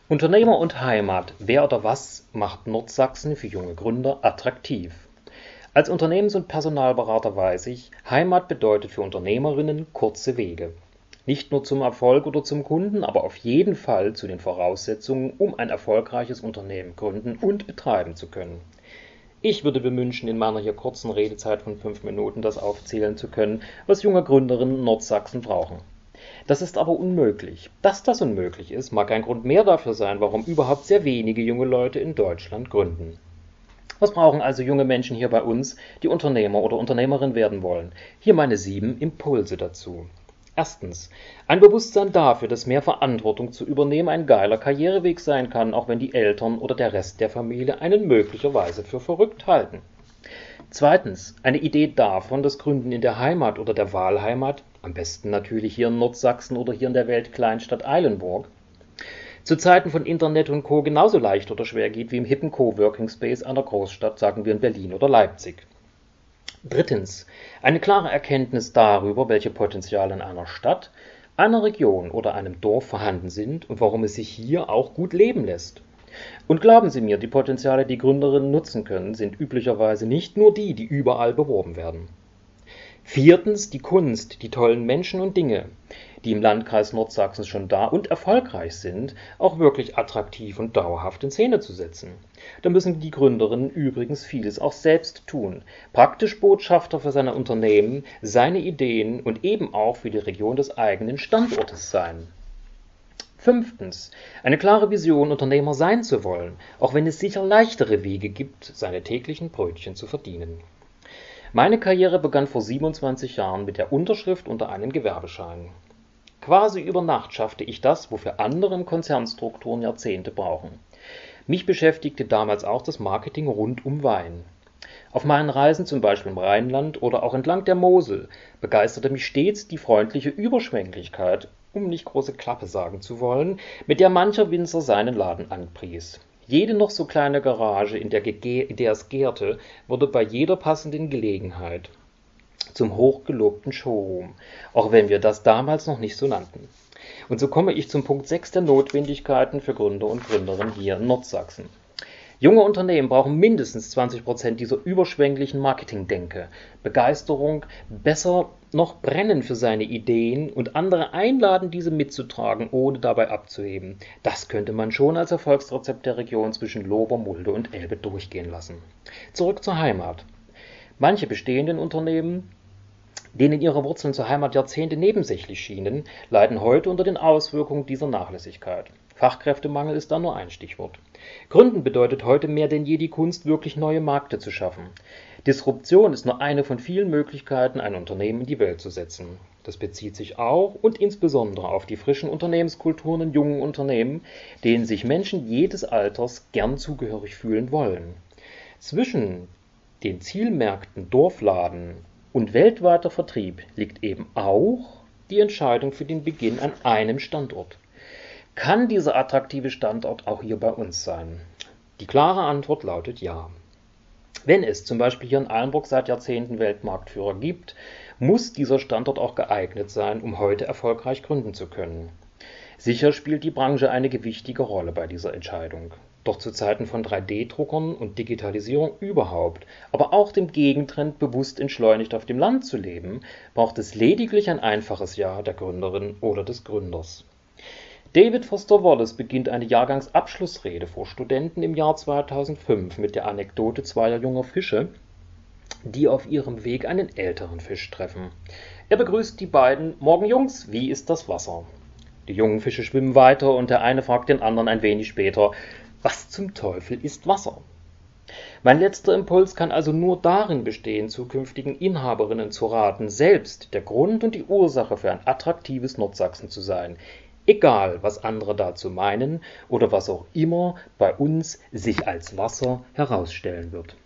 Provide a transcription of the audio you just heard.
Unternehmer und Heimat, wer oder was macht Nordsachsen für junge Gründer attraktiv? Als Unternehmens- und Personalberater weiß ich, Heimat bedeutet für Unternehmerinnen kurze Wege. Nicht nur zum Erfolg oder zum Kunden, aber auf jeden Fall zu den Voraussetzungen, um ein erfolgreiches Unternehmen gründen und betreiben zu können. Ich würde mir wünschen, in meiner hier kurzen Redezeit von 5 Minuten das aufzählen zu können, was junge Gründerinnen in Nordsachsen brauchen. Das ist aber unmöglich. Dass das unmöglich ist, mag ein Grund mehr dafür sein, warum überhaupt sehr wenige junge Leute in Deutschland gründen. Was brauchen also junge Menschen hier bei uns, die Unternehmer oder Unternehmerin werden wollen? Hier meine 7 Impulse dazu. Erstens, ein Bewusstsein dafür, dass mehr Verantwortung zu übernehmen ein geiler Karriereweg sein kann, auch wenn die Eltern oder der Rest der Familie einen möglicherweise für verrückt halten. Zweitens, eine Idee davon, dass Gründen in der Heimat oder der Wahlheimat, am besten natürlich hier in Nordsachsen oder hier in der Weltkleinstadt Eilenburg, zu Zeiten von Internet und Co. genauso leicht oder schwer geht wie im hippen Coworking Space einer Großstadt, sagen wir in Berlin oder Leipzig. Drittens, eine klare Erkenntnis darüber, welche Potenziale in einer Stadt, einer Region oder einem Dorf vorhanden sind und warum es sich hier auch gut leben lässt. Und glauben Sie mir, die Potenziale, die Gründerinnen nutzen können, sind üblicherweise nicht nur die, die überall beworben werden. Viertens, die Kunst, die tollen Menschen und Dinge, die im Landkreis Nordsachsen schon da und erfolgreich sind, auch wirklich attraktiv und dauerhaft in Szene zu setzen. Da müssen die Gründerinnen übrigens vieles auch selbst tun. Praktisch Botschafter für seine Unternehmen, seine Ideen und eben auch für die Region des eigenen Standortes sein. Fünftens, eine klare Vision, Unternehmer sein zu wollen, auch wenn es sicher leichtere Wege gibt, seine täglichen Brötchen zu verdienen. Meine Karriere begann vor 27 Jahren mit der Unterschrift unter einen Gewerbeschein. Quasi über Nacht schaffte ich das, wofür andere in Konzernstrukturen Jahrzehnte brauchen. Mich beschäftigte damals auch das Marketing rund um Wein. Auf meinen Reisen zum Beispiel im Rheinland oder auch entlang der Mosel begeisterte mich stets die freundliche Überschwänglichkeit, um nicht große Klappe sagen zu wollen, mit der mancher Winzer seinen Laden anpries. Jede noch so kleine Garage, in der es gärte, wurde bei jeder passenden Gelegenheit zum hochgelobten Showroom, auch wenn wir das damals noch nicht so nannten. Und so komme ich zum Punkt 6 der Notwendigkeiten für Gründer und Gründerinnen hier in Nordsachsen. Junge Unternehmen brauchen mindestens 20% dieser überschwänglichen Marketingdenke, Begeisterung, besser noch brennen für seine Ideen und andere einladen, diese mitzutragen, ohne dabei abzuheben. Das könnte man schon als Erfolgsrezept der Region zwischen Lober, Mulde und Elbe durchgehen lassen. Zurück zur Heimat. Manche bestehenden Unternehmen, denen ihre Wurzeln zur Heimat Jahrzehnte nebensächlich schienen, leiden heute unter den Auswirkungen dieser Nachlässigkeit. Fachkräftemangel ist da nur ein Stichwort. Gründen bedeutet heute mehr denn je die Kunst, wirklich neue Märkte zu schaffen. Disruption ist nur eine von vielen Möglichkeiten, ein Unternehmen in die Welt zu setzen. Das bezieht sich auch und insbesondere auf die frischen Unternehmenskulturen in jungen Unternehmen, denen sich Menschen jedes Alters gern zugehörig fühlen wollen. Zwischen den Zielmärkten Dorfladen und weltweiter Vertrieb liegt eben auch die Entscheidung für den Beginn an einem Standort. Kann dieser attraktive Standort auch hier bei uns sein? Die klare Antwort lautet ja. Wenn es zum Beispiel hier in Eilenburg seit Jahrzehnten Weltmarktführer gibt, muss dieser Standort auch geeignet sein, um heute erfolgreich gründen zu können. Sicher spielt die Branche eine gewichtige Rolle bei dieser Entscheidung. Doch zu Zeiten von 3D-Druckern und Digitalisierung überhaupt, aber auch dem Gegentrend, bewusst entschleunigt auf dem Land zu leben, braucht es lediglich ein einfaches Ja der Gründerin oder des Gründers. David Foster Wallace beginnt eine Jahrgangsabschlussrede vor Studenten im Jahr 2005 mit der Anekdote zweier junger Fische, die auf ihrem Weg einen älteren Fisch treffen. Er begrüßt die beiden: „Morgen, Jungs, wie ist das Wasser?“ Die jungen Fische schwimmen weiter und der eine fragt den anderen ein wenig später: „Was zum Teufel ist Wasser?“ Mein letzter Impuls kann also nur darin bestehen, zukünftigen Inhaberinnen zu raten, selbst der Grund und die Ursache für ein attraktives Nordsachsen zu sein. Egal, was andere dazu meinen oder was auch immer bei uns sich als Wasser herausstellen wird.